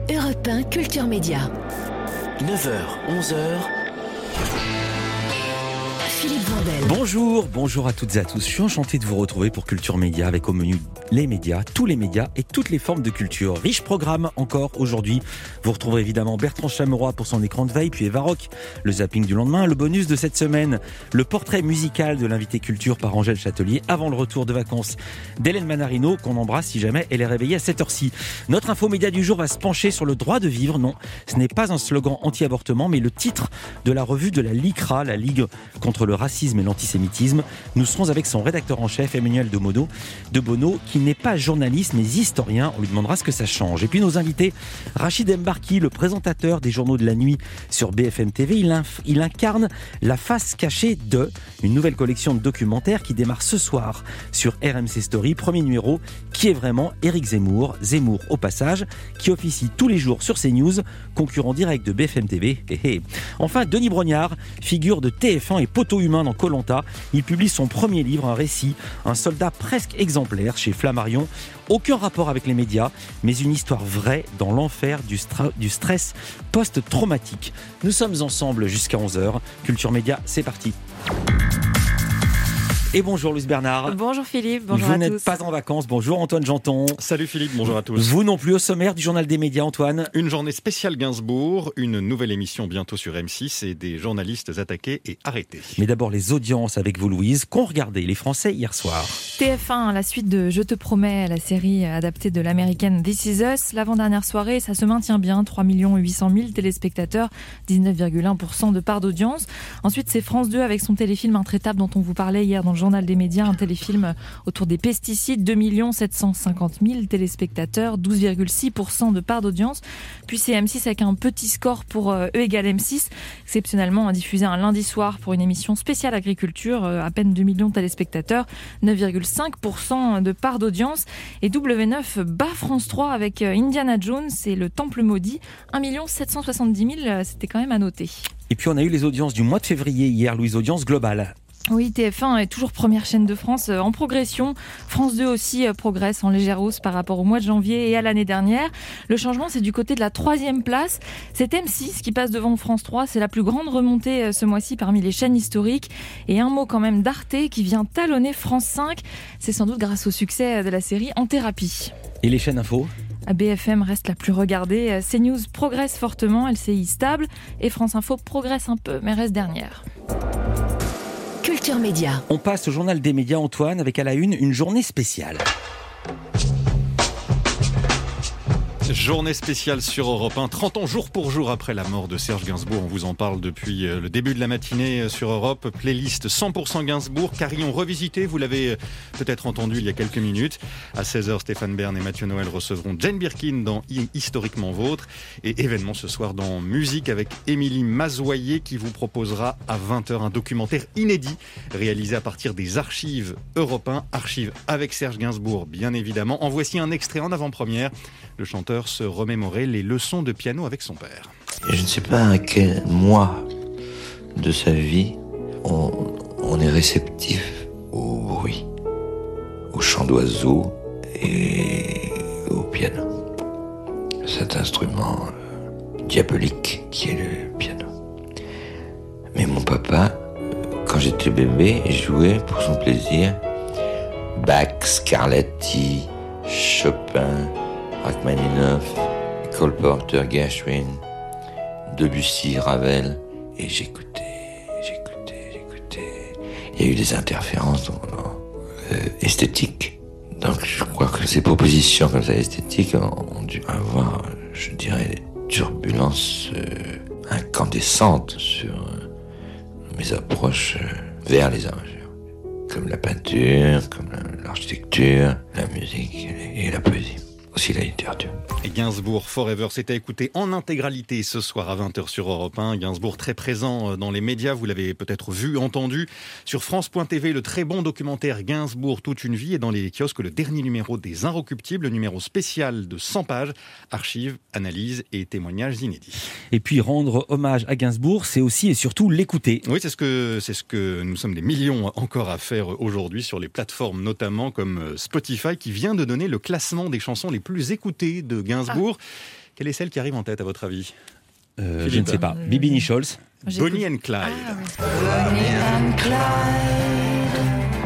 Europe 1 Culture Média. 9h, 11h. Philippe Vandel. Bonjour à toutes et à tous. Je suis enchanté de vous retrouver pour Culture Média avec au menu les médias, tous les médias et toutes les formes de culture. Riche programme encore aujourd'hui. Vous retrouverez évidemment Bertrand Chameroy pour son écran de veille, puis Eva Rock, le zapping du lendemain, le bonus de cette semaine, le portrait musical de l'invité culture par Angèle Châtelier avant le retour de vacances d'Hélène Manarino, qu'on embrasse si jamais elle est réveillée à cette heure-ci. Notre info média du jour va se pencher sur le droit de vivre. Non, ce n'est pas un slogan anti-avortement, mais le titre de la revue de la LICRA, la Ligue contre le racisme et l'antisémitisme. Nous serons avec son rédacteur en chef, Emmanuel de Bono, qui n'est pas journaliste mais historien. On lui demandera ce que ça change. Et puis nos invités, Rachid Mbarki, le présentateur des journaux de la nuit sur BFM TV. Il incarne la face cachée de une nouvelle collection de documentaires qui démarre ce soir sur RMC Story. Premier numéro, qui est vraiment Éric Zemmour au passage, qui officie tous les jours sur CNews, concurrent direct de BFM TV. Enfin, Denis Brognard, figure de TF1 et poteau humain dans Koh-Lanta. Il publie son premier livre, un récit, un soldat presque exemplaire chez Flammarion. Aucun rapport avec les médias, mais une histoire vraie dans l'enfer du stress post-traumatique. Nous sommes ensemble jusqu'à 11h. Culture Média, c'est parti. Et bonjour Louise Bernard. Bonjour Philippe, bonjour à tous. Vous n'êtes pas en vacances, bonjour Antoine Janton. Salut Philippe, bonjour à tous. Vous non plus au sommaire du Journal des médias, Antoine. Une journée spéciale Gainsbourg, une nouvelle émission bientôt sur M6 et des journalistes attaqués et arrêtés. Mais d'abord les audiences avec vous Louise, qu'ont regardé les Français hier soir. TF1, la suite de Je te promets, la série adaptée de l'américaine This Is Us. L'avant-dernière soirée, ça se maintient bien, 3 800 000 téléspectateurs, 19,1% de part d'audience. Ensuite c'est France 2 avec son téléfilm Intraitable dont on vous parlait hier dans le Journal des médias, un téléfilm autour des pesticides, 2 750 000 téléspectateurs, 12,6% de part d'audience. Puis c'est M6 avec un petit score pour E égale M6, exceptionnellement diffusé un lundi soir pour une émission spéciale agriculture, à peine 2 millions de téléspectateurs, 9,5% de part d'audience. Et W9 bat France 3 avec Indiana Jones et le Temple maudit, 1 770 000, c'était quand même à noter. Et puis on a eu les audiences du mois de février hier, Louise, audience globale. Oui, TF1 est toujours première chaîne de France en progression. France 2 aussi progresse en légère hausse par rapport au mois de janvier et à l'année dernière. Le changement, c'est du côté de la 3e place. C'est M6 qui passe devant France 3. C'est la plus grande remontée ce mois-ci parmi les chaînes historiques. Et un mot quand même d'Arte qui vient talonner France 5. C'est sans doute grâce au succès de la série En thérapie. Et les chaînes info ? BFM reste la plus regardée. CNews progresse fortement, LCI stable. Et France Info progresse un peu, mais reste dernière. Culture Média. On passe au Journal des médias, Antoine, avec à la une journée spéciale. Journée spéciale sur Europe 1, 30 ans jour pour jour après la mort de Serge Gainsbourg. On vous en parle depuis le début de la matinée sur Europe. Playlist 100% Gainsbourg, carillon revisité, vous l'avez peut-être entendu il y a quelques minutes. À 16h, Stéphane Bern et Mathieu Noël recevront Jane Birkin dans Historiquement Vôtre. Et événement ce soir dans Musique avec Émilie Mazoyer qui vous proposera à 20h un documentaire inédit réalisé à partir des archives Europe 1, archives avec Serge Gainsbourg bien évidemment. En voici un extrait en avant-première. Le chanteur se remémorer les leçons de piano avec son père. Je ne sais pas à quel mois de sa vie on est réceptif au bruit, au chant d'oiseaux et au piano. Cet instrument diabolique qui est le piano. Mais mon papa, quand j'étais bébé, jouait pour son plaisir Bach, Scarlatti, Chopin, Rachmaninoff, Cole Porter, Gershwin, Debussy, Ravel, et j'écoutais. Il y a eu des interférences esthétiques. Donc je crois que ces propositions comme ça esthétiques ont dû avoir, je dirais, des turbulences incandescentes sur mes approches vers les arts. Comme la peinture, comme l'architecture, la musique et la poésie. Aussi la littérature. Et Gainsbourg Forever, c'est à écouter en intégralité ce soir à 20h sur Europe 1. Gainsbourg très présent dans les médias, vous l'avez peut-être vu, entendu. Sur France.tv, le très bon documentaire Gainsbourg toute une vie, et dans les kiosques, le dernier numéro des Inrecuptibles, le numéro spécial de 100 pages, archives, analyses et témoignages inédits. Et puis rendre hommage à Gainsbourg, c'est aussi et surtout l'écouter. Oui, c'est ce que nous sommes des millions encore à faire aujourd'hui sur les plateformes, notamment comme Spotify, qui vient de donner le classement des chansons les plus écoutées de Gainsbourg. Quelle est celle qui arrive en tête à votre avis? Je ne sais pas. Bibi Scholz. Bonnie and Clyde. Bonnie and Clyde.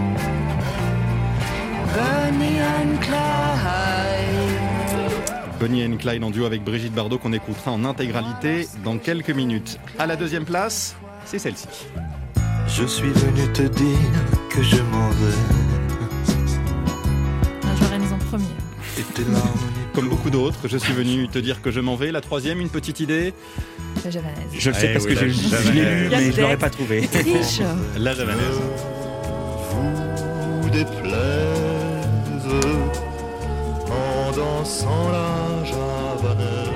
Bonnie and Clyde. Bonnie and Clyde en duo avec Brigitte Bardot qu'on écoutera en intégralité dans quelques minutes. À la deuxième place, c'est celle-ci. Je suis venu te dire que je m'en vais. Je réalise en premier. Comme beaucoup d'autres, je suis venu te dire que je m'en vais. La troisième, une petite idée? La javanaise. Je le sais parce que je l'ai lu, Il y a mais le je ne l'aurais texte. pas trouvé. Triche. La javanaise. Vous déplaise en dansant la javanaise.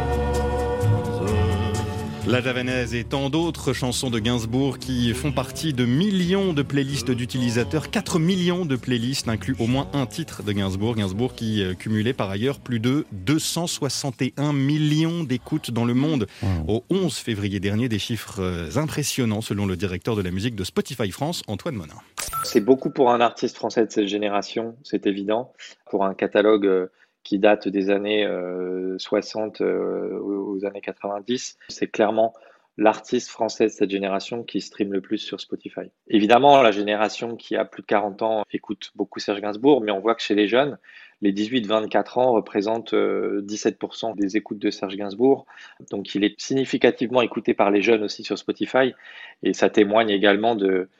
La javanaise et tant d'autres chansons de Gainsbourg qui font partie de millions de playlists d'utilisateurs. 4 millions de playlists incluent au moins un titre de Gainsbourg. Gainsbourg qui cumulait par ailleurs plus de 261 millions d'écoutes dans le monde. Au 11 février dernier, des chiffres impressionnants selon le directeur de la musique de Spotify France, Antoine Monin. C'est beaucoup pour un artiste français de cette génération, c'est évident. Pour un catalogue qui date des années 60 aux années 90, c'est clairement l'artiste français de cette génération qui stream le plus sur Spotify. Évidemment, la génération qui a plus de 40 ans écoute beaucoup Serge Gainsbourg, mais on voit que chez les jeunes, les 18-24 ans représentent 17% des écoutes de Serge Gainsbourg. Donc il est significativement écouté par les jeunes aussi sur Spotify, et ça témoigne également de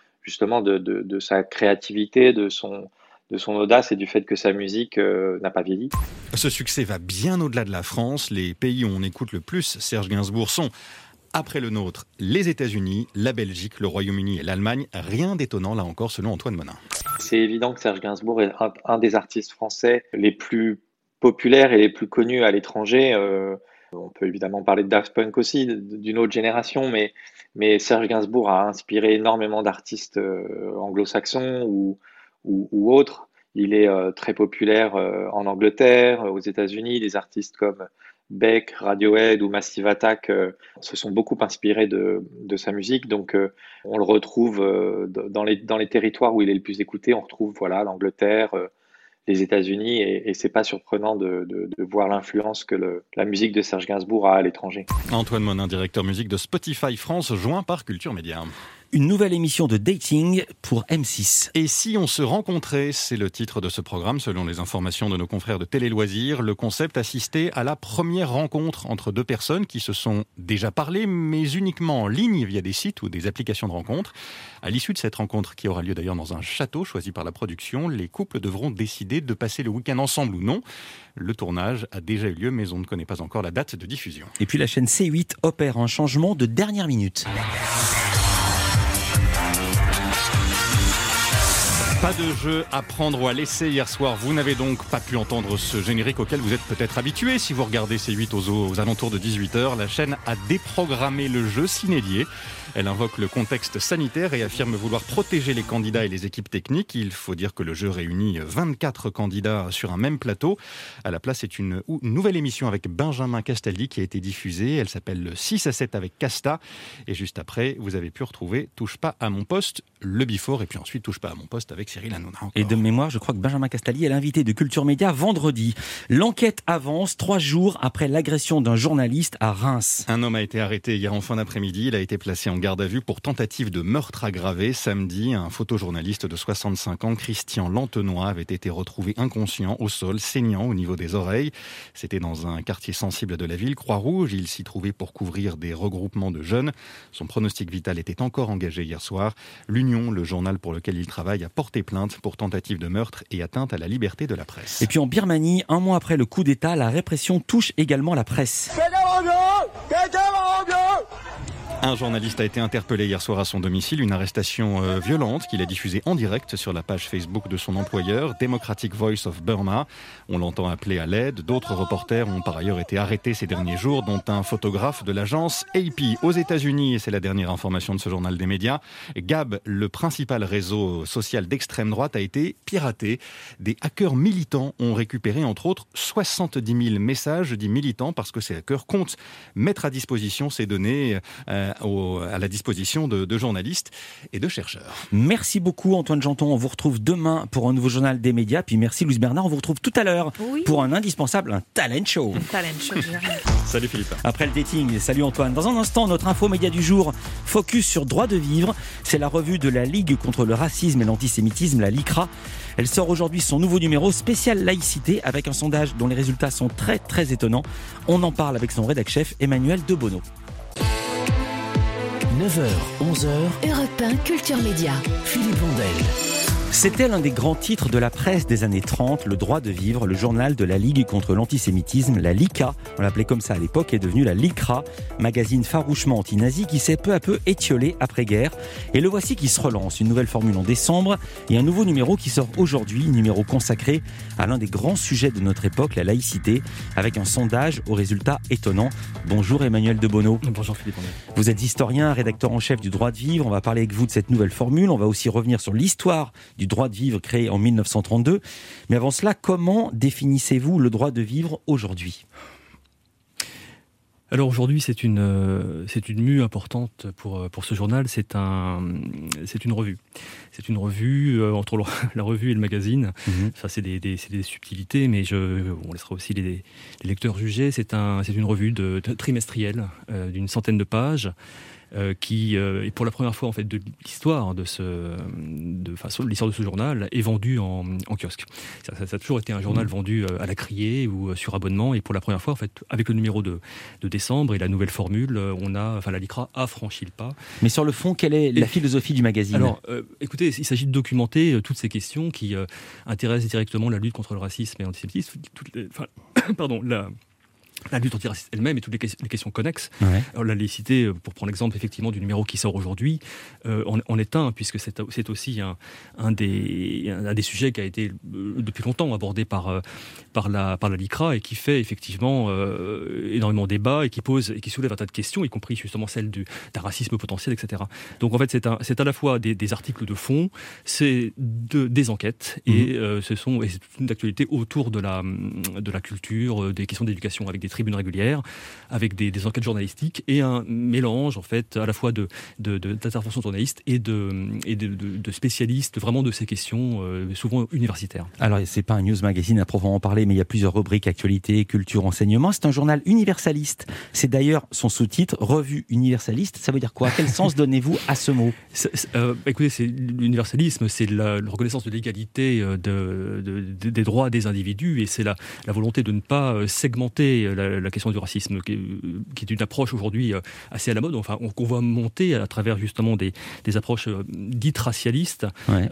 sa créativité, de son audace et du fait que sa musique n'a pas vieilli. Ce succès va bien au-delà de la France. Les pays où on écoute le plus Serge Gainsbourg sont, après le nôtre, les États-Unis, la Belgique, le Royaume-Uni et l'Allemagne. Rien d'étonnant là encore selon Antoine Monin. C'est évident que Serge Gainsbourg est un des artistes français les plus populaires et les plus connus à l'étranger. On peut évidemment parler de Daft Punk aussi, d'une autre génération, mais Serge Gainsbourg a inspiré énormément d'artistes anglo-saxons ou autres. Il est très populaire en Angleterre, aux États-Unis. Des artistes comme Beck, Radiohead ou Massive Attack se sont beaucoup inspirés de sa musique. Donc on le retrouve dans les territoires où il est le plus écouté. On retrouve l'Angleterre, les États-Unis, et c'est pas surprenant de voir l'influence que la musique de Serge Gainsbourg a à l'étranger. Antoine Monin, directeur musique de Spotify France, joint par Culture Média. Une nouvelle émission de dating pour M6. Et si on se rencontrait, c'est le titre de ce programme, selon les informations de nos confrères de Télé Loisirs. Le concept assisté à la première rencontre entre deux personnes qui se sont déjà parlé, mais uniquement en ligne via des sites ou des applications de rencontres. À l'issue de cette rencontre, qui aura lieu d'ailleurs dans un château choisi par la production, les couples devront décider de passer le week-end ensemble ou non. Le tournage a déjà eu lieu, mais on ne connaît pas encore la date de diffusion. Et puis la chaîne C8 opère un changement de dernière minute. Pas de jeu à prendre ou à laisser hier soir. Vous n'avez donc pas pu entendre ce générique auquel vous êtes peut-être habitué. Si vous regardez C8 aux alentours de 18h, la chaîne a déprogrammé le jeu s'inédier. Elle invoque le contexte sanitaire et affirme vouloir protéger les candidats et les équipes techniques. Il faut dire que le jeu réunit 24 candidats sur un même plateau. À la place, c'est une nouvelle émission avec Benjamin Castaldi qui a été diffusée. Elle s'appelle 6 à 7 avec Casta. Et juste après, vous avez pu retrouver Touche pas à mon poste, le Before, et puis ensuite Touche pas à mon poste avec Cyril Hanouna. Et de mémoire, je crois que Benjamin Castaldi est l'invité de Culture Média vendredi. L'enquête avance 3 jours après l'agression d'un journaliste à Reims. Un homme a été arrêté hier en fin d'après-midi. Il a été placé en garde à vue pour tentative de meurtre aggravé. Samedi, un photojournaliste de 65 ans, Christian Lantenois, avait été retrouvé inconscient au sol, saignant au niveau des oreilles. C'était dans un quartier sensible de la ville, Croix-Rouge. Il s'y trouvait pour couvrir des regroupements de jeunes. Son pronostic vital était encore engagé hier soir. L'Union, le journal pour lequel il travaille, a porté plainte pour tentative de meurtre et atteinte à la liberté de la presse. Et puis en Birmanie, un mois après le coup d'État, la répression touche également la presse. Un journaliste a été interpellé hier soir à son domicile, une arrestation violente qu'il a diffusée en direct sur la page Facebook de son employeur, Democratic Voice of Burma. On l'entend appeler à l'aide. D'autres reporters ont par ailleurs été arrêtés ces derniers jours, dont un photographe de l'agence AP. Aux États-Unis, et c'est la dernière information de ce journal des médias, Gab, le principal réseau social d'extrême droite, a été piraté. Des hackers militants ont récupéré entre autres 70 000 messages, je dis militants parce que ces hackers comptent mettre à disposition ces données à la disposition de journalistes et de chercheurs. Merci beaucoup Antoine Janton, on vous retrouve demain pour un nouveau journal des médias, puis merci Louise Bernard, on vous retrouve tout à l'heure pour un indispensable, un talent show. Salut Philippe. Après le dating, salut Antoine. Dans un instant, notre info média du jour, focus sur Droit de vivre. C'est la revue de la Ligue contre le racisme et l'antisémitisme, la LICRA. Elle sort aujourd'hui son nouveau numéro spécial laïcité avec un sondage dont les résultats sont très très étonnants. On en parle avec son rédac-chef Emmanuel Debono. 9h, 11h, Europe 1 Culture Média. Philippe Vandel. C'était l'un des grands titres de la presse des années 30, Le Droit de vivre, le journal de la Ligue contre l'antisémitisme, la LICA, on l'appelait comme ça à l'époque, est devenu la LICRA, magazine farouchement anti-nazi qui s'est peu à peu étiolé après-guerre. Et le voici qui se relance, une nouvelle formule en décembre et un nouveau numéro qui sort aujourd'hui, numéro consacré à l'un des grands sujets de notre époque, la laïcité, avec un sondage aux résultats étonnants. Bonjour Emmanuel Debono. Bonjour Philippe. Vous êtes historien, rédacteur en chef du Droit de vivre, on va parler avec vous de cette nouvelle formule, on va aussi revenir sur l'histoire du droit de vivre créé en 1932. Mais avant cela, comment définissez-vous le droit de vivre aujourd'hui ? Alors aujourd'hui, c'est une mue importante pour ce journal. C'est une revue. C'est une revue entre la revue et le magazine. Ça, c'est des subtilités, mais on laissera aussi les lecteurs juger. C'est une revue trimestrielle d'une centaine de pages. Qui est pour la première fois en fait de l'histoire de l'histoire de ce journal est vendue en kiosque. Ça a toujours été un journal vendu à la criée ou sur abonnement, et pour la première fois en fait avec le numéro de décembre et la nouvelle formule, la LICRA a franchi le pas. Mais sur le fond, quelle est la philosophie du magazine ? Alors, écoutez, il s'agit de documenter toutes ces questions qui intéressent directement la lutte contre le racisme et l'antisémitisme. La lutte antiraciste elle-même et toutes les questions connexes. Ouais. Alors, la laïcité, pour prendre l'exemple effectivement du numéro qui sort aujourd'hui, en est un, puisque c'est aussi un des sujets qui a été depuis longtemps abordé par la LICRA et qui fait effectivement énormément débat et qui soulève un tas de questions, y compris justement celle d'un racisme potentiel, etc. Donc en fait c'est à la fois des articles de fond, c'est des enquêtes et c'est une actualité autour de la culture, des questions d'éducation avec des tribunes régulières, avec des enquêtes journalistiques et un mélange en fait à la fois d'interventions journalistes et de spécialistes vraiment de ces questions souvent universitaires. Alors c'est pas un news magazine à proprement parler, mais il y a plusieurs rubriques, actualité, culture, enseignement. C'est un journal universaliste. C'est d'ailleurs son sous-titre, revue universaliste. Ça veut dire quoi ? Quel sens donnez-vous à ce mot ? Écoutez, l'universalisme, c'est la reconnaissance de l'égalité des droits des individus, et c'est la volonté de ne pas segmenter la question du racisme, qui est une approche aujourd'hui assez à la mode, qu'on voit monter à travers justement des approches dites racialistes. Ouais.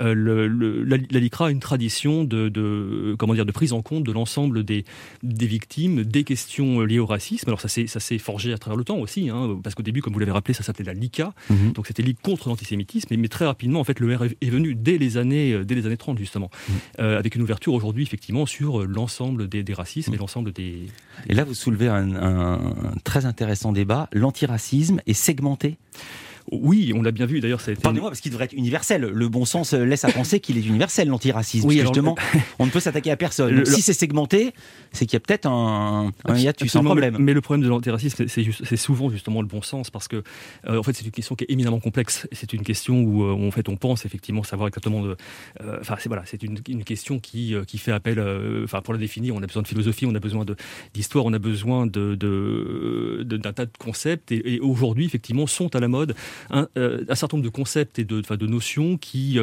La LICRA a une tradition de prise en compte de l'ensemble des victimes, des questions liées au racisme. Alors ça s'est forgé à travers le temps aussi, parce qu'au début, comme vous l'avez rappelé, ça s'appelait la LICA, donc c'était Ligue contre l'antisémitisme, mais très rapidement, en fait, le R est venu dès les années 30 justement, avec une ouverture aujourd'hui effectivement sur l'ensemble des racismes et l'ensemble des... Et là, vous soulevez un très intéressant débat. L'antiracisme est segmenté ? Oui, on l'a bien vu d'ailleurs. Pardonnez-moi, parce qu'il devrait être universel. Le bon sens laisse à penser qu'il est universel, l'antiracisme. Oui, justement, on ne peut s'attaquer à personne. Si c'est segmenté, c'est qu'il y a peut-être un hiatus, un problème. Mais le problème de l'antiracisme, c'est souvent justement le bon sens, parce que en fait, c'est une question qui est éminemment complexe. C'est une question où en fait, on pense effectivement savoir exactement c'est une question qui fait appel. Pour la définir, on a besoin de philosophie, on a besoin d'histoire, on a besoin d'un tas de concepts. Et aujourd'hui, effectivement, sont à la mode un certain nombre de concepts et de notions qui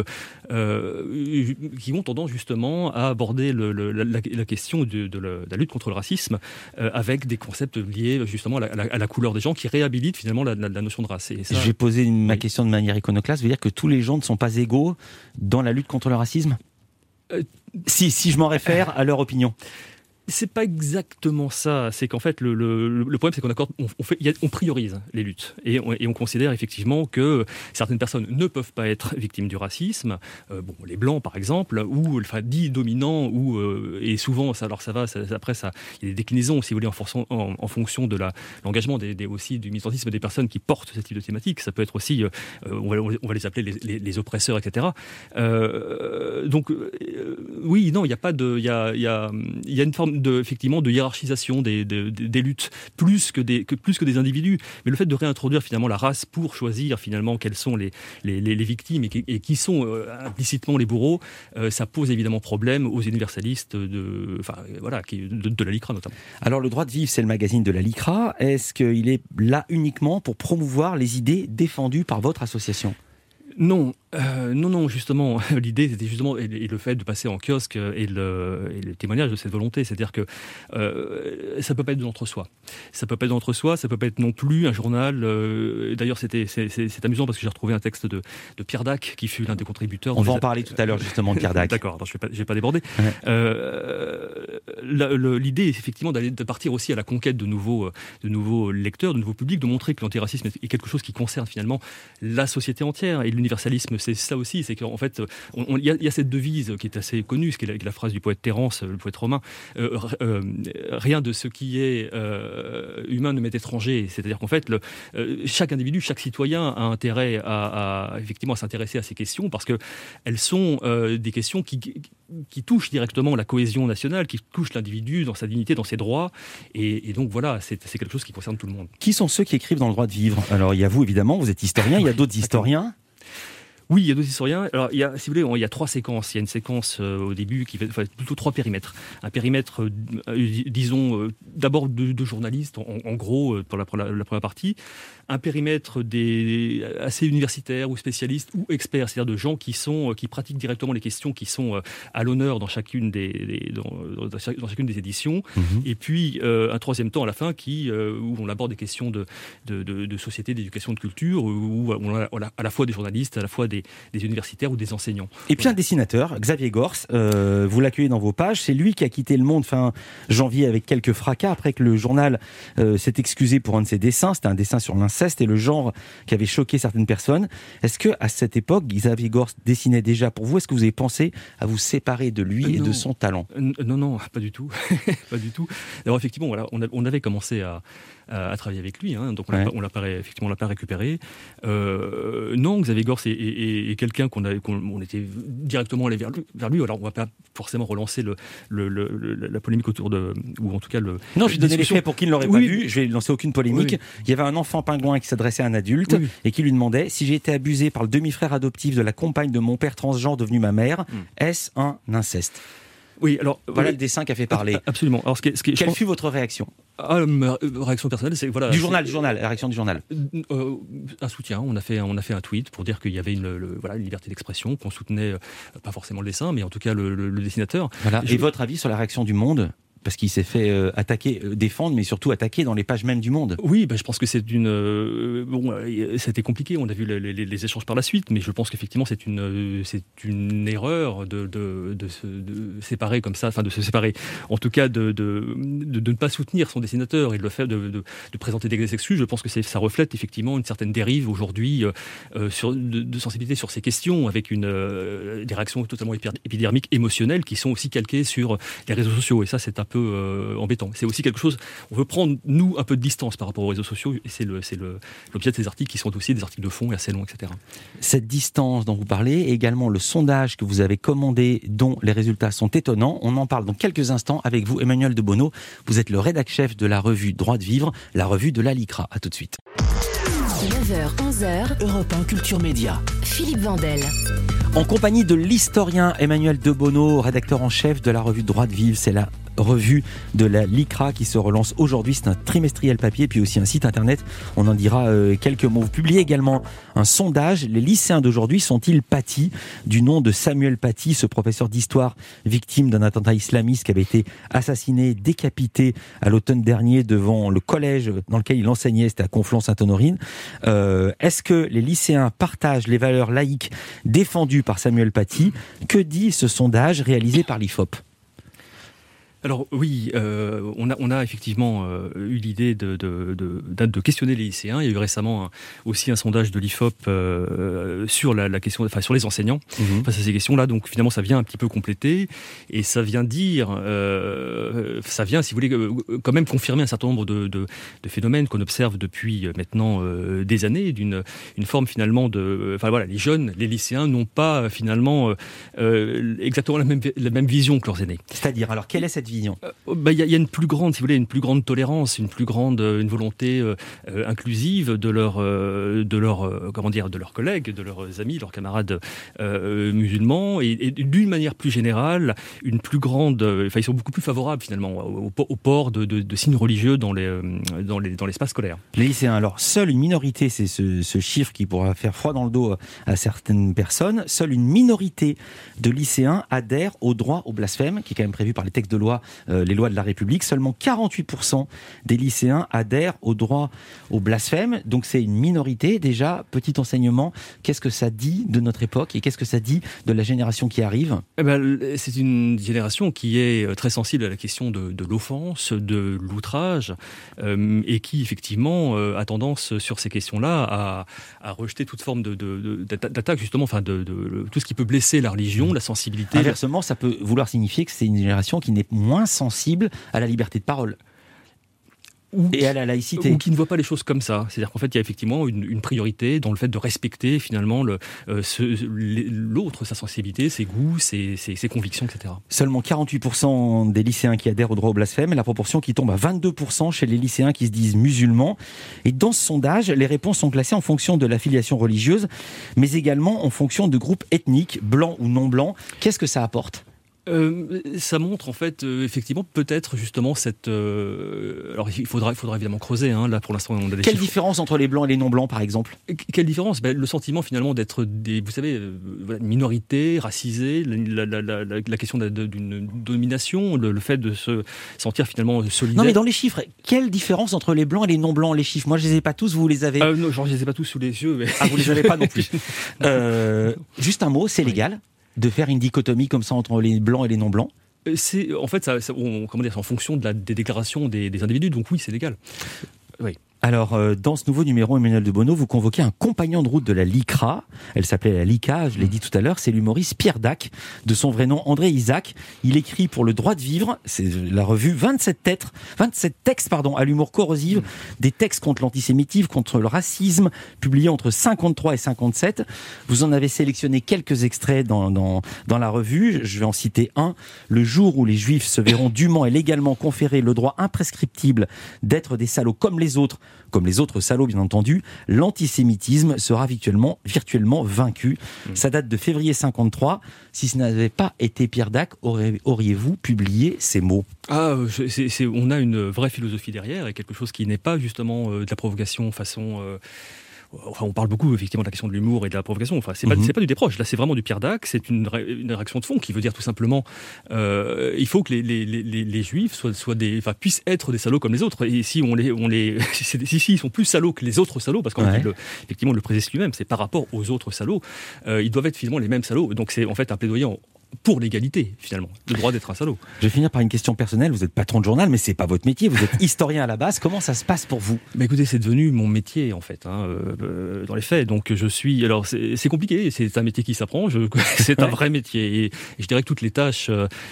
ont tendance justement à aborder la question de la lutte contre le racisme avec des concepts liés justement à la couleur des gens, qui réhabilitent finalement la notion de race. Et ça, je vais poser ma question de manière iconoclaste. Vous dire que tous les gens ne sont pas égaux dans la lutte contre le racisme ? Si je m'en réfère à leur opinion. C'est pas exactement ça. C'est qu'en fait, le problème, c'est qu'on priorise les luttes. Et on considère effectivement que certaines personnes ne peuvent pas être victimes du racisme. Les Blancs, par exemple, ou dits dominants, et souvent, après, il y a des déclinaisons, si vous voulez, en fonction de l'engagement aussi du militantisme des personnes qui portent ce type de thématique. Ça peut être aussi, on va les appeler les oppresseurs, etc. Oui, non, il y a pas de... Il y a une forme effectivement de hiérarchisation des luttes, plus que des individus. Mais le fait de réintroduire finalement la race pour choisir finalement quelles sont les victimes et qui sont implicitement les bourreaux, ça pose évidemment problème aux universalistes de la LICRA notamment. Alors le droit de vivre, c'est le magazine de la LICRA. Est-ce qu'il est là uniquement pour promouvoir les idées défendues par votre association ? Non, justement, l'idée c'était justement et le fait de passer en kiosque et le témoignage de cette volonté, c'est-à-dire que ça peut pas être de l'entre-soi. Ça peut pas être non plus un journal. D'ailleurs, c'est amusant parce que j'ai retrouvé un texte de Pierre Dac qui fut l'un des contributeurs. On va en parler tout à l'heure justement de Pierre Dac. D'accord, je vais pas déborder. L'idée est effectivement de partir aussi à la conquête de nouveaux lecteurs, de nouveaux publics, de montrer que l'antiracisme est quelque chose qui concerne finalement la société entière. Et l'universalisme, c'est ça aussi, c'est qu'en fait, il y a cette devise qui est assez connue, qui est la phrase du poète Terence, le poète romain, rien de ce qui est humain ne m'est étranger. C'est-à-dire qu'en fait, chaque individu, chaque citoyen a intérêt à effectivement à s'intéresser à ces questions parce que elles sont des questions qui touchent directement la cohésion nationale, qui touchent l'individu dans sa dignité, dans ses droits. Et donc voilà, c'est quelque chose qui concerne tout le monde. Qui sont ceux qui écrivent dans le droit de vivre ? Alors il y a vous évidemment, vous êtes historien, il y a d'autres historiens. Oui, il y a d'autres historiens. Alors, il y a 3 séquences. Il y a une séquence au début qui fait plutôt 3 périmètres. Un périmètre, disons, d'abord de journalistes, en gros, pour la première partie. Un périmètre assez universitaires ou spécialistes ou experts, c'est-à-dire de gens qui pratiquent directement les questions qui sont à l'honneur dans chacune des éditions. Et puis, un troisième temps à la fin où on aborde des questions de société, d'éducation, de culture, où on a à la fois des journalistes, à la fois des universitaires ou des enseignants. Et puis un dessinateur, Xavier Gors, vous l'accueillez dans vos pages, c'est lui qui a quitté le Monde fin janvier avec quelques fracas après que le journal s'est excusé pour un de ses dessins, c'était un dessin sur l'inceste et le genre qui avait choqué certaines personnes. Est-ce que à cette époque, Xavier Gors dessinait déjà pour vous ? Est-ce que vous avez pensé à vous séparer de lui et de son talent ? Non, pas du tout. Pas du tout. Alors effectivement, voilà, on avait commencé à travailler avec lui, donc on l'a pas récupéré. Non, Xavier Gors est quelqu'un qu'on était directement allé vers lui. Alors on va pas forcément relancer la polémique autour ou en tout cas Non, je vais donner les faits pour qui ne l'aurait pas vu. Je vais lancer aucune polémique. Oui. Il y avait un enfant pingouin qui s'adressait à un adulte et qui lui demandait: si j'ai été abusé par le demi-frère adoptif de la compagne de mon père transgenre devenu ma mère, est-ce un inceste ? Oui, alors voilà le dessin qui a fait parler. Absolument. Alors, quelle fut votre réaction ? Ma réaction personnelle, c'est voilà. Du journal, la réaction du journal. Un soutien. On a fait un tweet pour dire qu'il y avait une liberté d'expression, qu'on soutenait pas forcément le dessin, mais en tout cas le dessinateur. Voilà. Et votre avis sur la réaction du Monde ? Parce qu'il s'est fait défendre, mais surtout attaquer dans les pages même du Monde. Oui, je pense que c'est c'était compliqué. On a vu les échanges par la suite, mais je pense qu'effectivement c'est une erreur de se séparer comme ça, enfin de se séparer. En tout cas, de ne pas soutenir son dessinateur et de le faire de présenter des excuses. Je pense que ça reflète effectivement une certaine dérive aujourd'hui de sensibilité sur ces questions, avec des réactions totalement épidermiques, émotionnelles, qui sont aussi calquées sur les réseaux sociaux. Et ça, c'est un peu embêtant. C'est aussi quelque chose, on veut prendre, nous, un peu de distance par rapport aux réseaux sociaux, et c'est l'objet de ces articles qui sont aussi des articles de fond et assez longs, etc. Cette distance dont vous parlez, et également le sondage que vous avez commandé, dont les résultats sont étonnants, on en parle dans quelques instants avec vous, Emmanuel de Bonneau. Vous êtes le rédac-chef de la revue Droit de Vivre, la revue de la LICRA. À tout de suite. 9h, 11h, Europe 1 Culture Média. Philippe Vandel. En compagnie de l'historien Emmanuel de Bonneau, rédacteur en chef de la revue Droit de Vivre, c'est la revue de la LICRA qui se relance aujourd'hui. C'est un trimestriel papier, puis aussi un site internet. On en dira quelques mots. Vous publiez également un sondage. Les lycéens d'aujourd'hui sont-ils patis du nom de Samuel Paty, ce professeur d'histoire victime d'un attentat islamiste qui avait été assassiné, décapité à l'automne dernier devant le collège dans lequel il enseignait, c'était à Conflans-Sainte-Honorine. Est-ce que les lycéens partagent les valeurs laïques défendues par Samuel Paty ? Que dit ce sondage réalisé par l'IFOP ? Alors oui, on a effectivement eu l'idée de questionner les lycéens. Il y a eu récemment aussi un sondage de l'IFOP sur la question, enfin sur les enseignants face à ces questions-là. Donc finalement, ça vient un petit peu compléter et ça vient dire, si vous voulez, quand même confirmer un certain nombre de phénomènes qu'on observe depuis maintenant des années, d'une forme finalement les jeunes, les lycéens n'ont pas finalement exactement la même vision que leurs aînés. C'est-à-dire, alors quelle est cette vision ? vision? Il y a une plus grande, si vous voulez, une plus grande tolérance, une volonté inclusive de leurs collègues, de leurs amis, leurs camarades musulmans, et d'une manière plus générale, une plus grande. Ils sont beaucoup plus favorables finalement au port de signes religieux dans l'espace scolaire. Les lycéens, alors seule une minorité, c'est ce chiffre qui pourra faire froid dans le dos à certaines personnes, seule une minorité de lycéens adhèrent au droit au blasphème, qui est quand même prévu par les textes de loi, les lois de la République. Seulement 48% des lycéens adhèrent au droit au blasphème, donc c'est une minorité. Déjà, petit enseignement, qu'est-ce que ça dit de notre époque et qu'est-ce que ça dit de la génération qui arrive? C'est une génération qui est très sensible à la question de l'offense, de l'outrage, et qui effectivement a tendance sur ces questions-là à rejeter toute forme d'attaque, justement, de tout ce qui peut blesser la religion, la sensibilité. Inversement, ça peut vouloir signifier que c'est une génération qui n'est moins sensible à la liberté de parole. Et à la laïcité. Ou qui ne voit pas les choses comme ça. C'est-à-dire qu'en fait, il y a effectivement une priorité dans le fait de respecter finalement l'autre, sa sensibilité, ses goûts, ses convictions, etc. Seulement 48% des lycéens qui adhèrent au droit au blasphème, la proportion qui tombe à 22% chez les lycéens qui se disent musulmans. Et dans ce sondage, les réponses sont classées en fonction de l'affiliation religieuse, mais également en fonction de groupes ethniques, blancs ou non blancs. Qu'est-ce que ça apporte ? Ça montre en fait effectivement peut-être justement cette. Alors il faudra évidemment creuser. Là pour l'instant on a des Quelle chiffres. Différence entre les blancs et les non blancs par exemple? Quelle différence? Le sentiment finalement d'être vous savez, une minorité racisée, la question d'une domination, le fait de se sentir finalement solidaire. Non mais dans les chiffres, quelle différence entre les blancs et les non blancs? Les chiffres, moi je les ai pas tous, vous les avez? Non, je les ai pas tous sous les yeux. Mais... Ah, vous les avez pas non plus. Juste un mot, c'est légal de faire une dichotomie comme ça entre les blancs et les non-blancs? C'est en fait, c'est en fonction des déclarations des individus, donc oui, c'est légal. Oui. Alors, dans ce nouveau numéro, Emmanuel de Bono, vous convoquez un compagnon de route de la LICRA. Elle s'appelait la LICA, je l'ai dit tout à l'heure. C'est l'humoriste Pierre Dac, de son vrai nom André Isaac. Il écrit pour Le Droit de Vivre, c'est la revue, 27 textes à l'humour corrosif, des textes contre l'antisémitisme, contre le racisme, publiés entre 53 et 57. Vous en avez sélectionné quelques extraits dans la revue. Je vais en citer un. Le jour où les Juifs se verront dûment et légalement conférer le droit imprescriptible d'être des salauds comme les autres salauds bien entendu, l'antisémitisme sera virtuellement vaincu. Ça date de février 53. Si ce n'avait pas été Pierre Dac, auriez-vous publié ces mots? On a une vraie philosophie derrière et quelque chose qui n'est pas justement de la provocation façon... on parle beaucoup effectivement de la question de l'humour et de la provocation. C'est pas du déproche. Là, c'est vraiment du Pierre Dac. C'est une réaction de fond qui veut dire tout simplement, il faut que les Juifs puissent être des salauds comme les autres. Et si ils sont plus salauds que les autres salauds, parce qu'en fait, effectivement, le précise lui-même, c'est par rapport aux autres salauds, ils doivent être finalement les mêmes salauds. Donc c'est en fait un plaidoyer pour l'égalité, finalement, le droit d'être un salaud. Je vais finir par une question personnelle. Vous êtes patron de journal, mais c'est pas votre métier. Vous êtes historien à la base. Comment ça se passe pour vous? Écoutez, c'est devenu mon métier, en fait, dans les faits. Donc, alors, c'est compliqué. C'est un métier qui s'apprend. C'est un vrai métier. Et je dirais que toutes les tâches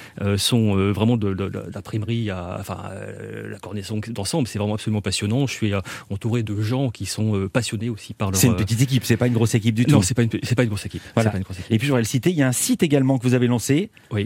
sont vraiment de l'imprimerie la coordination d'ensemble. C'est vraiment absolument passionnant. Je suis entouré de gens qui sont passionnés aussi par leur... C'est une petite équipe, c'est pas une grosse équipe du tout. Non, c'est pas une grosse équipe. Voilà. Et puis, j'aurais le citer. Il y a un site également que vous avez lancé. Oui,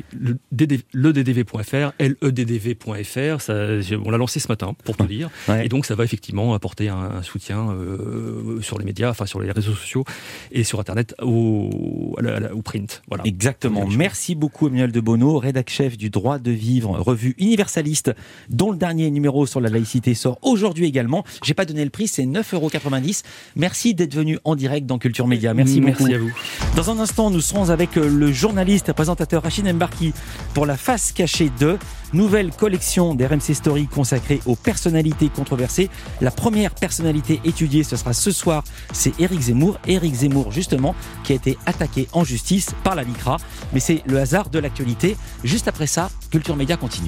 ledddv.fr, ledv.fr, on l'a lancé ce matin, pour tout dire. Ouais. Et donc, ça va effectivement apporter un soutien sur les médias, sur les réseaux sociaux et sur Internet au print. Voilà. Exactement. Merci beaucoup, Emmanuel de Bono, rédac-chef du Droit de Vivre, revue universaliste, dont le dernier numéro sur la laïcité sort aujourd'hui également. J'ai pas donné le prix, c'est 9,90 €. Merci d'être venu en direct dans Culture Média. Merci beaucoup. Merci à vous. Dans un instant, nous serons avec le journaliste et présentateur Rachid Mbarki pour la face cachée de nouvelle collection d'RMC Story consacrée aux personnalités controversées. La première personnalité étudiée, ce sera ce soir, c'est Éric Zemmour. Éric Zemmour, justement, qui a été attaqué en justice par la LICRA. Mais c'est le hasard de l'actualité. Juste après ça, Culture Média continue.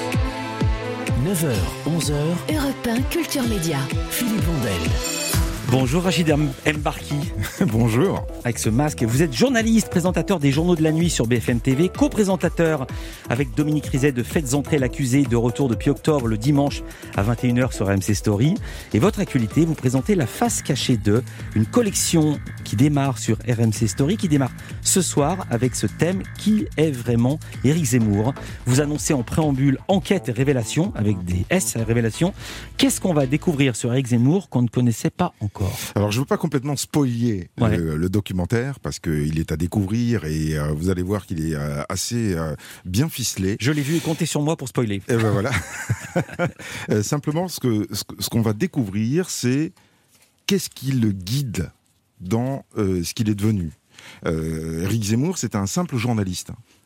9h, 11h. Europe 1 Culture Média. Philippe Vandel. Bonjour Rachid Mbarki. Bonjour. Avec ce masque, vous êtes journaliste, présentateur des journaux de la nuit sur BFM TV, co-présentateur avec Dominique Rizet de Faites entrer l'accusé, de retour depuis octobre le dimanche à 21h sur RMC Story. Et votre actualité, vous présentez La face cachée de, une collection qui démarre sur RMC Story, qui démarre ce soir avec ce thème: qui est vraiment Éric Zemmour? Vous annoncez en préambule enquête et révélation, avec des S à révélation. Qu'est-ce qu'on va découvrir sur Éric Zemmour qu'on ne connaissait pas encore? Alors, je ne veux pas complètement spoiler le documentaire, parce qu'il est à découvrir et vous allez voir qu'il est assez bien ficelé. Je l'ai vu, et comptez sur moi pour spoiler. Et ben voilà. Simplement, ce qu'on va découvrir, c'est qu'est-ce qui le guide dans ce qu'il est devenu. Éric Zemmour, c'est un simple journaliste.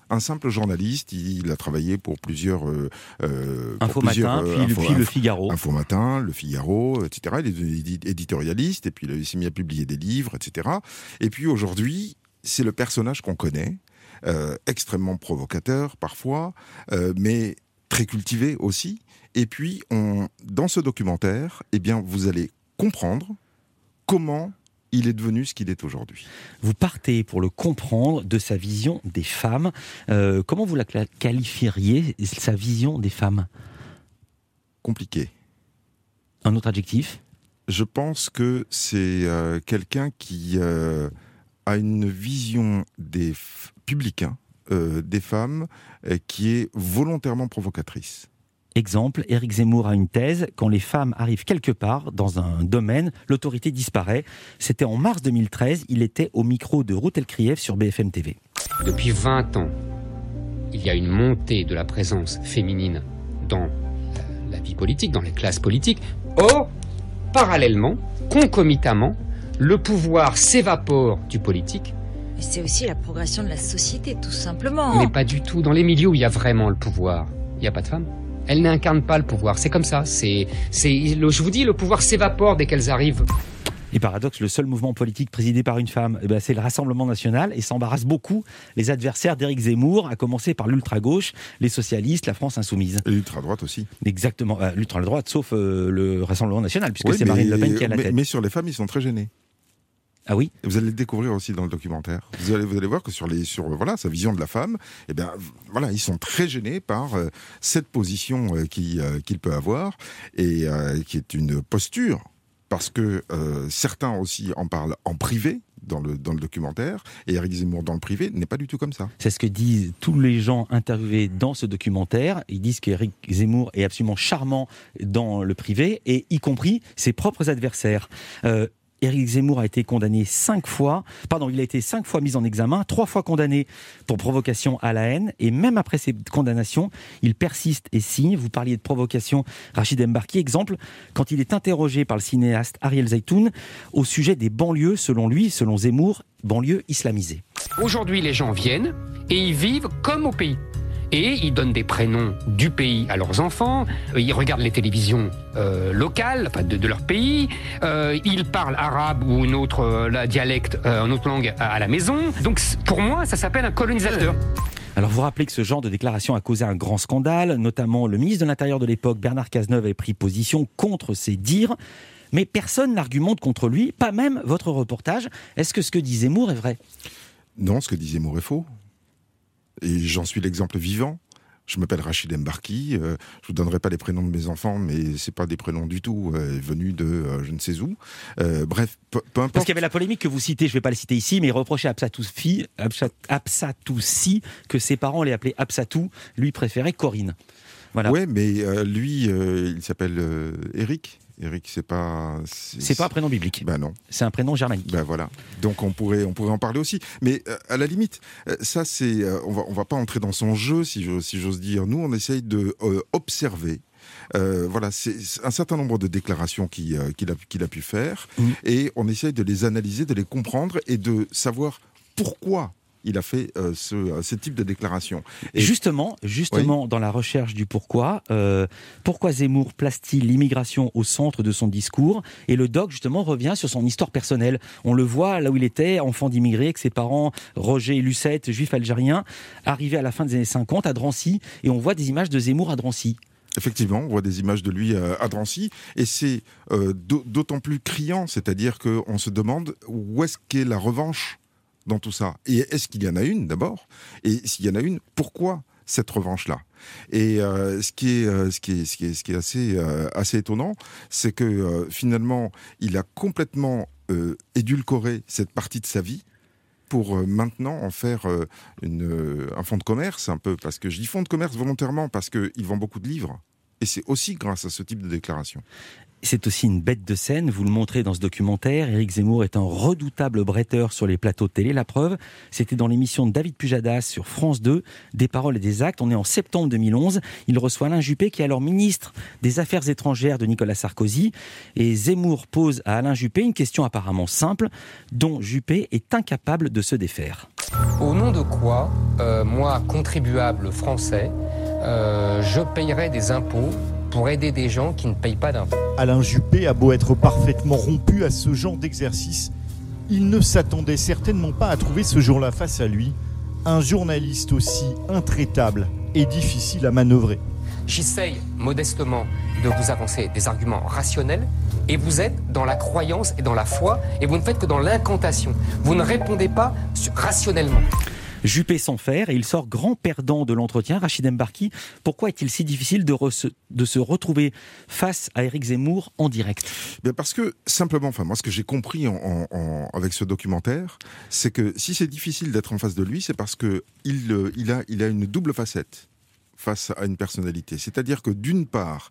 Il a travaillé pour plusieurs Infomatin, puis Le Figaro. Infomatin, Le Figaro, etc. Il est éditorialiste, et puis il s'est mis à publier des livres, etc. Et puis aujourd'hui, c'est le personnage qu'on connaît, extrêmement provocateur parfois, mais très cultivé aussi. Et puis, dans ce documentaire, eh bien, vous allez comprendre comment il est devenu ce qu'il est aujourd'hui. Vous partez, pour le comprendre, de sa vision des femmes. Comment vous la qualifieriez, sa vision des femmes? Compliqué. Un autre adjectif? Je pense que c'est quelqu'un qui a une vision des publicains, des femmes, qui est volontairement provocatrice. Exemple, Éric Zemmour a une thèse: quand les femmes arrivent quelque part dans un domaine, l'autorité disparaît. C'était en mars 2013, il était au micro de Ruth Elkrieff sur BFM TV. Depuis 20 ans, il y a une montée de la présence féminine dans la vie politique, dans les classes politiques. Or, parallèlement, concomitamment, le pouvoir s'évapore du politique. Mais c'est aussi la progression de la société, tout simplement. Mais pas du tout. Dans les milieux où il y a vraiment le pouvoir, il n'y a pas de femmes. Elles n'incarnent pas le pouvoir. C'est comme ça. Je vous dis, le pouvoir s'évapore dès qu'elles arrivent. Et paradoxe, le seul mouvement politique présidé par une femme, c'est le Rassemblement National, et ça embarrasse beaucoup les adversaires d'Éric Zemmour, à commencer par l'ultra-gauche, les socialistes, la France insoumise. Et l'ultra-droite aussi. Exactement, l'ultra-droite, sauf le Rassemblement National, puisque c'est Marine Le Pen qui a la tête. Mais sur les femmes, ils sont très gênés. Ah oui. Vous allez le découvrir aussi dans le documentaire. Vous allez voir que sur sa vision de la femme, eh bien, voilà, ils sont très gênés par cette position qu'il peut avoir, et qui est une posture, parce que certains aussi en parlent en privé dans le documentaire, et Éric Zemmour dans le privé n'est pas du tout comme ça. C'est ce que disent tous les gens interviewés dans ce documentaire. Ils disent qu'Éric Zemmour est absolument charmant dans le privé, et y compris ses propres adversaires. Éric Zemmour a été condamné 5 fois. Il a été 5 fois mis en examen, 3 fois condamné pour provocation à la haine. Et même après ces condamnations, il persiste et signe. Vous parliez de provocation, Rachid Mbarki. Exemple, quand il est interrogé par le cinéaste Ariel Zeytoun au sujet des banlieues, selon lui, selon Zemmour, banlieues islamisées. Aujourd'hui, les gens viennent et ils vivent comme au pays. Et ils donnent des prénoms du pays à leurs enfants, ils regardent les télévisions locales, enfin de leur pays, ils parlent arabe ou une autre dialecte, une autre langue à la maison. Donc pour moi, ça s'appelle un colonisateur. Alors vous rappelez que ce genre de déclaration a causé un grand scandale, notamment le ministre de l'Intérieur de l'époque, Bernard Cazeneuve, avait pris position contre ces dires. Mais personne n'argumente contre lui, pas même votre reportage. Est-ce que ce que dit Zemmour est vrai? Non, ce que dit Zemmour est faux. Et j'en suis l'exemple vivant. Je m'appelle Rachid Mbarki, je ne vous donnerai pas les prénoms de mes enfants, mais ce n'est pas des prénoms du tout venus de je ne sais où. Bref, peu importe. Parce qu'il y avait la polémique que vous citez, je ne vais pas la citer ici, mais il reprochait à Absatoussi que ses parents l'aient appelé Absatou, lui préférait Corinne. Voilà. Oui, mais lui, il s'appelle Eric. Eric, c'est pas un prénom biblique. Ben non. C'est un prénom germanique. Ben voilà. Donc on pourrait en parler aussi. Mais à la limite, ça c'est, on va pas entrer dans son jeu, si j'ose dire. Nous, on essaye de observer. Voilà, c'est un certain nombre de déclarations qu'il a pu faire, et on essaye de les analyser, de les comprendre et de savoir pourquoi il a fait ce type de déclaration. Et justement, oui. Dans la recherche du pourquoi Zemmour place-t-il l'immigration au centre de son discours? Et le doc, justement, revient sur son histoire personnelle. On le voit là où il était, enfant d'immigrés, avec ses parents, Roger et Lucette, juifs algériens, arrivés à la fin des années 50 à Drancy, et on voit des images de Zemmour à Drancy. Effectivement, on voit des images de lui à Drancy, et c'est d'autant plus criant, c'est-à-dire qu'on se demande où est-ce qu'est la revanche dans tout ça. Et est-ce qu'il y en a une d'abord ? Et s'il y en a une, pourquoi cette revanche-là ? Et ce qui est assez étonnant, c'est que finalement, il a complètement édulcoré cette partie de sa vie pour maintenant en faire un fonds de commerce un peu. Parce que je dis fonds de commerce volontairement parce qu'il vend beaucoup de livres. Et c'est aussi grâce à ce type de déclaration. C'est aussi une bête de scène, vous le montrez dans ce documentaire. Éric Zemmour est un redoutable bretteur sur les plateaux de télé. La preuve, c'était dans l'émission de David Pujadas sur France 2, Des paroles et des actes. On est en septembre 2011. Il reçoit Alain Juppé, qui est alors ministre des Affaires étrangères de Nicolas Sarkozy. Et Zemmour pose à Alain Juppé une question apparemment simple, dont Juppé est incapable de se défaire. Au nom de quoi, moi, contribuable français, je payerais des impôts pour aider des gens qui ne payent pas d'impôts. Alain Juppé a beau être parfaitement rompu à ce genre d'exercice, il ne s'attendait certainement pas à trouver ce jour-là face à lui un journaliste aussi intraitable et difficile à manœuvrer. J'essaye modestement de vous avancer des arguments rationnels et vous êtes dans la croyance et dans la foi et vous ne faites que dans l'incantation. Vous ne répondez pas rationnellement. Juppé s'enferre et il sort grand perdant de l'entretien. Rachid Mbarki, pourquoi est-il si difficile de se retrouver face à Éric Zemmour en direct ? Bien parce que, simplement, moi ce que j'ai compris avec ce documentaire, c'est que si c'est difficile d'être en face de lui, c'est parce qu'il a une double facette face à une personnalité. C'est-à-dire que d'une part,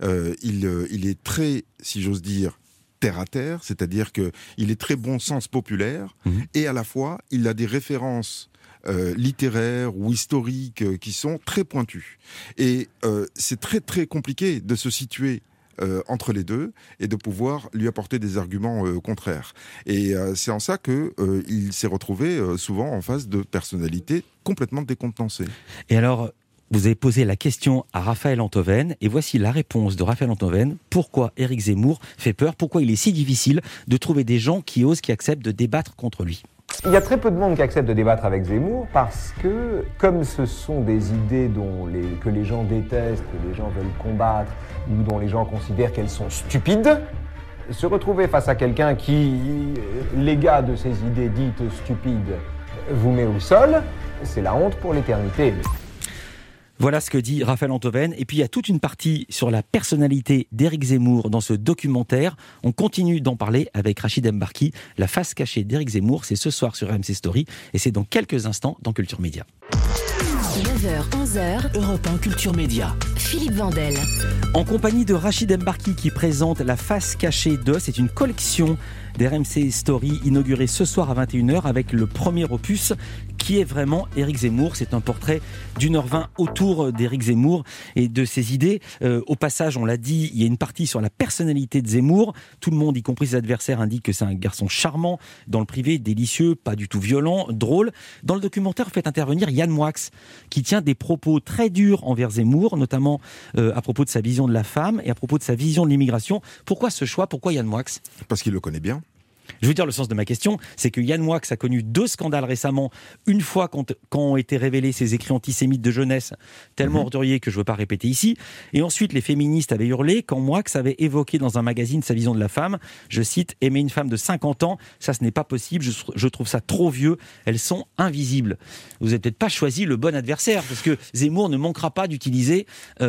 il est très, si j'ose dire, terre à terre, c'est-à-dire qu'il est très bon sens populaire, et à la fois, il a des références littéraires ou historiques qui sont très pointues. Et c'est très très compliqué de se situer entre les deux et de pouvoir lui apporter des arguments contraires. Et c'est en ça qu'il s'est retrouvé souvent en face de personnalités complètement décontenancées. Et alors, vous avez posé la question à Raphaël Antoven, et voici la réponse de Raphaël Antoven. Pourquoi Éric Zemmour fait peur ? Pourquoi il est si difficile de trouver des gens qui osent, qui acceptent de débattre contre lui ? Il y a très peu de monde qui accepte de débattre avec Zemmour parce que, comme ce sont des idées que les gens détestent, que les gens veulent combattre, ou dont les gens considèrent qu'elles sont stupides, se retrouver face à quelqu'un qui, l'égat de ces idées dites stupides, vous met au sol, c'est la honte pour l'éternité. Voilà ce que dit Raphaël Antoven. Et puis il y a toute une partie sur la personnalité d'Éric Zemmour dans ce documentaire. On continue d'en parler avec Rachid Mbarki. La face cachée d'Éric Zemmour, c'est ce soir sur RMC Story et c'est dans quelques instants dans Culture Média. 9h, 11h, Europe 1 Culture Média. Philippe Vandel. En compagnie de Rachid Mbarki qui présente La face cachée de. C'est une collection d'RMC Story inaugurée ce soir à 21h avec le premier opus qui est vraiment Éric Zemmour. C'est un portrait d'1h20 autour d'Éric Zemmour et de ses idées. Au passage, on l'a dit, il y a une partie sur la personnalité de Zemmour. Tout le monde, y compris ses adversaires, indique que c'est un garçon charmant, dans le privé, délicieux, pas du tout violent, drôle. Dans le documentaire, vous faites intervenir Yann Moix, qui tient des propos très durs envers Zemmour, notamment à propos de sa vision de la femme et à propos de sa vision de l'immigration. Pourquoi ce choix ? Pourquoi Yann Moix ? Parce qu'il le connaît bien. Je veux dire, le sens de ma question, c'est que Yann Moix a connu 2 scandales récemment. Une fois quand ont été révélés ses écrits antisémites de jeunesse, tellement orduriers que je ne veux pas répéter ici. Et ensuite, les féministes avaient hurlé quand Moix avait évoqué dans un magazine sa vision de la femme. Je cite, « Aimer une femme de 50 ans, ça ce n'est pas possible, je trouve ça trop vieux, elles sont invisibles ». Vous n'avez peut-être pas choisi le bon adversaire, parce que Zemmour ne manquera pas d'utiliser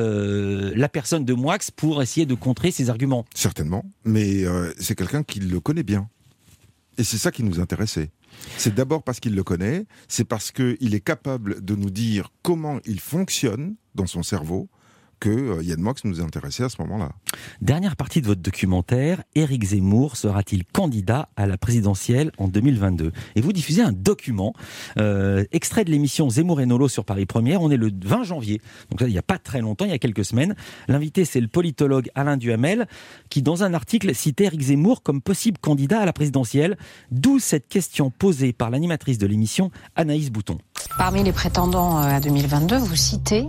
la personne de Moix pour essayer de contrer ses arguments. Certainement, mais c'est quelqu'un qui le connaît bien. Et c'est ça qui nous intéressait. C'est d'abord parce qu'il le connaît, c'est parce qu'il est capable de nous dire comment il fonctionne dans son cerveau que Yann Moix nous intéressait à ce moment-là. Dernière partie de votre documentaire, Éric Zemmour sera-t-il candidat à la présidentielle en 2022 ? Et vous diffusez un document, extrait de l'émission Zemmour et Nolo sur Paris Première. On est le 20 janvier, donc là, il n'y a pas très longtemps, il y a quelques semaines. L'invité, c'est le politologue Alain Duhamel, qui dans un article citait Éric Zemmour comme possible candidat à la présidentielle, d'où cette question posée par l'animatrice de l'émission, Anaïs Bouton. Parmi les prétendants à 2022, vous citez...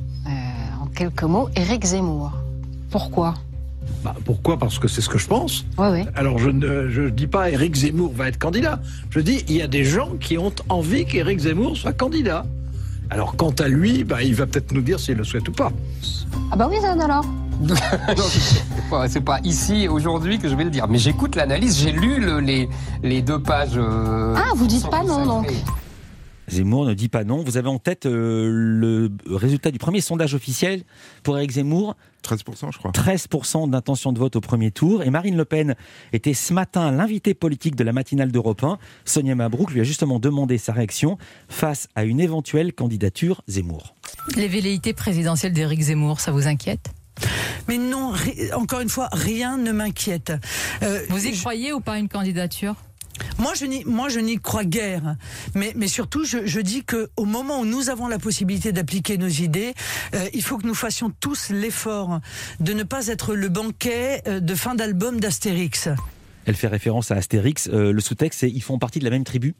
en quelques mots, Éric Zemmour. Pourquoi ? Pourquoi ? Parce que c'est ce que je pense. Oui. Alors je ne dis pas Éric Zemmour va être candidat. Je dis il y a des gens qui ont envie qu'Éric Zemmour soit candidat. Alors quant à lui, il va peut-être nous dire s'il le souhaite ou pas. Ah bah oui, Zan, alors. Non, c'est pas ici, aujourd'hui, que je vais le dire. Mais j'écoute l'analyse, j'ai lu les 2 pages. Ah, vous dites pas non, donc. Zemmour ne dit pas non. Vous avez en tête le résultat du premier sondage officiel pour Éric Zemmour. 13%, je crois. 13% d'intention de vote au premier tour. Et Marine Le Pen était ce matin l'invitée politique de la matinale d'Europe 1. Sonia Mabrouk lui a justement demandé sa réaction face à une éventuelle candidature Zemmour. Les velléités présidentielles d'Éric Zemmour, ça vous inquiète ? Mais non, encore une fois, rien ne m'inquiète. Vous y croyez ou pas une candidature ? Moi, je n'y crois guère. Mais surtout, je dis qu'au moment où nous avons la possibilité d'appliquer nos idées, il faut que nous fassions tous l'effort de ne pas être le banquet de fin d'album d'Astérix. Elle fait référence à Astérix. Le sous-texte, c'est ils font partie de la même tribu.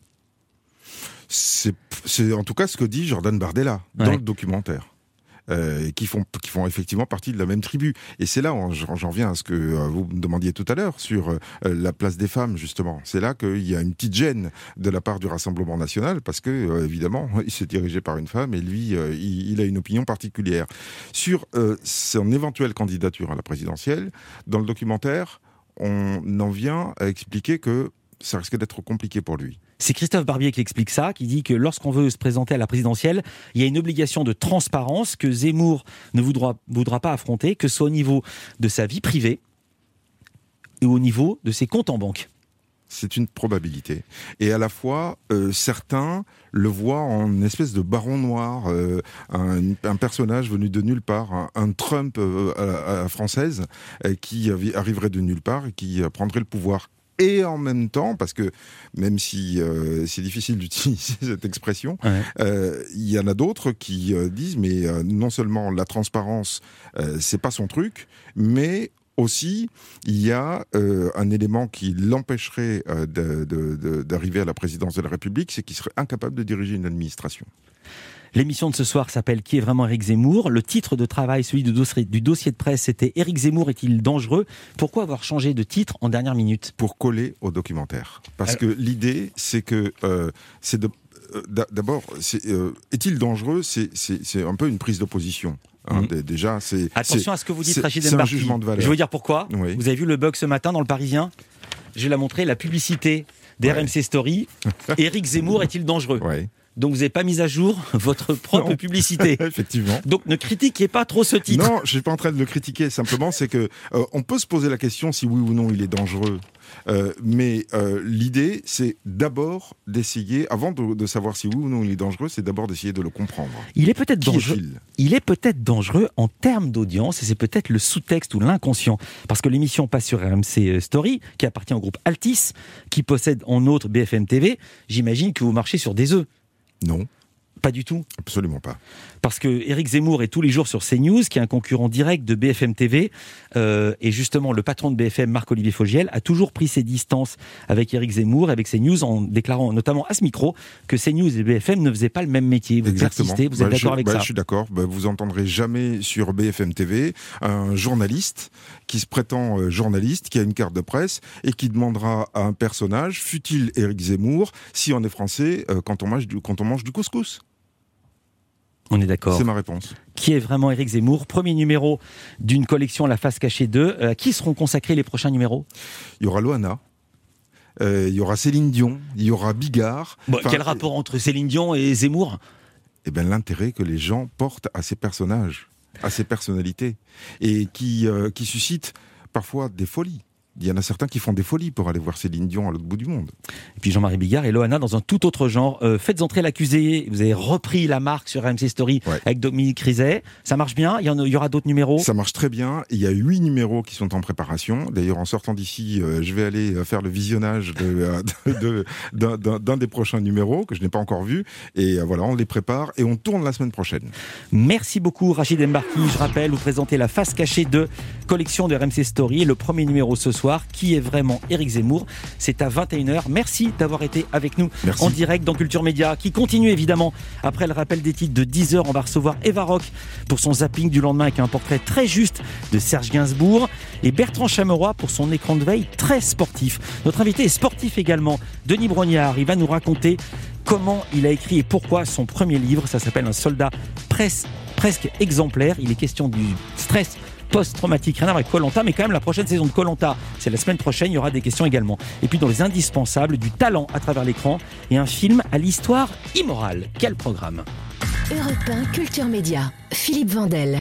C'est en tout cas ce que dit Jordan Bardella dans le documentaire. Qui font effectivement partie de la même tribu. Et c'est là, j'en viens à ce que vous me demandiez tout à l'heure, sur la place des femmes, justement. C'est là qu'il y a une petite gêne de la part du Rassemblement national, parce que, évidemment, il s'est dirigé par une femme, et lui, il a une opinion particulière. Sur son éventuelle candidature à la présidentielle, dans le documentaire, on en vient à expliquer que ça risque d'être compliqué pour lui. C'est Christophe Barbier qui explique ça, qui dit que lorsqu'on veut se présenter à la présidentielle, il y a une obligation de transparence que Zemmour ne voudra pas affronter, que ce soit au niveau de sa vie privée et au niveau de ses comptes en banque. C'est une probabilité. Et à la fois, certains le voient en une espèce de baron noir, un personnage venu de nulle part, un Trump à la française, qui arriverait de nulle part et qui prendrait le pouvoir. Et en même temps, parce que même si c'est difficile d'utiliser cette expression, il y en a d'autres qui disent mais non seulement la transparence, c'est pas son truc, mais aussi il y a un élément qui l'empêcherait d'arriver à la présidence de la République, c'est qu'il serait incapable de diriger une administration. L'émission de ce soir s'appelle « Qui est vraiment Éric Zemmour ?» Le titre de travail, celui du dossier de presse, c'était « Éric Zemmour est-il dangereux ?» Pourquoi avoir changé de titre en dernière minute ? Pour coller au documentaire. Parce que l'idée, c'est que d'abord, est-il dangereux ? C'est un peu une prise d'opposition. Déjà, attention à ce que vous dites, Rachid c'est un Embarki. jugement de valeur. Je vais vous dire pourquoi. Oui. Vous avez vu le bug ce matin dans le Parisien ? Je vais la montrer, la publicité d'RMC Story. Éric Zemmour est-il dangereux ? Donc vous n'avez pas mis à jour votre propre publicité. Effectivement. Donc ne critiquez pas trop ce titre. Non, je suis pas en train de le critiquer. Simplement, c'est que on peut se poser la question si oui ou non il est dangereux. Mais l'idée, c'est d'abord d'essayer, avant de savoir si oui ou non il est dangereux, c'est d'abord d'essayer de le comprendre. Il est peut-être dangereux. Il est peut-être dangereux en termes d'audience, et c'est peut-être le sous-texte ou l'inconscient. Parce que l'émission passe sur RMC Story, qui appartient au groupe Altis, qui possède en outre BFM TV. J'imagine que vous marchez sur des œufs. Non. Pas du tout. Absolument pas. Parce que Éric Zemmour est tous les jours sur CNews, qui est un concurrent direct de BFM TV. Et justement, le patron de BFM, Marc-Olivier Fogiel, a toujours pris ses distances avec Éric Zemmour, avec CNews, en déclarant notamment à ce micro que CNews et BFM ne faisaient pas le même métier. Vous persistez, vous êtes d'accord avec ça ? Je suis d'accord. Vous entendrez jamais sur BFM TV un journaliste qui se prétend journaliste, qui a une carte de presse et qui demandera à un personnage, fût-il Éric Zemmour, si on est français, quand on mange du couscous. On est d'accord. C'est ma réponse. Qui est vraiment Éric Zemmour ? Premier numéro d'une collection La Face Cachée 2. À qui seront consacrés les prochains numéros ? Il y aura Loana. Il y aura Céline Dion. Il y aura Bigard. Quel rapport entre Céline Dion et Zemmour ? Eh bien, l'intérêt que les gens portent à ces personnages, à ces personnalités, et qui suscitent parfois des folies. Il y en a certains qui font des folies pour aller voir Céline Dion à l'autre bout du monde. Et puis Jean-Marie Bigard et Loana dans un tout autre genre. Faites entrer l'accusé. Vous avez repris la marque sur RMC Story avec Dominique Rizet. Ça marche bien ? Il y aura d'autres numéros ? Ça marche très bien. Il y a 8 numéros qui sont en préparation. D'ailleurs, en sortant d'ici, je vais aller faire le visionnage d'un des prochains numéros que je n'ai pas encore vu. Et voilà, on les prépare et on tourne la semaine prochaine. Merci beaucoup Rachid Embarki. Je rappelle, vous présentez La Face Cachée de collection de RMC Story. Et le premier numéro ce soir, qui est vraiment Éric Zemmour ? C'est à 21h. Merci d'avoir été avec nous en direct dans Culture Média, qui continue évidemment. Après le rappel des titres de 10h, on va recevoir Eva Rock pour son zapping du lendemain avec un portrait très juste de Serge Gainsbourg, et Bertrand Chameroy pour son écran de veille très sportif. Notre invité est sportif également, Denis Brognard. Il va nous raconter comment il a écrit et pourquoi son premier livre. Ça s'appelle Un soldat presque exemplaire. Il est question du stress post-traumatique, rien à voir avec Koh-Lanta, mais quand même la prochaine saison de Koh-Lanta, c'est la semaine prochaine, il y aura des questions également. Et puis dans les indispensables, du talent à travers l'écran et un film à l'histoire immorale. Quel programme! Europe 1 Culture Média, Philippe Vandel.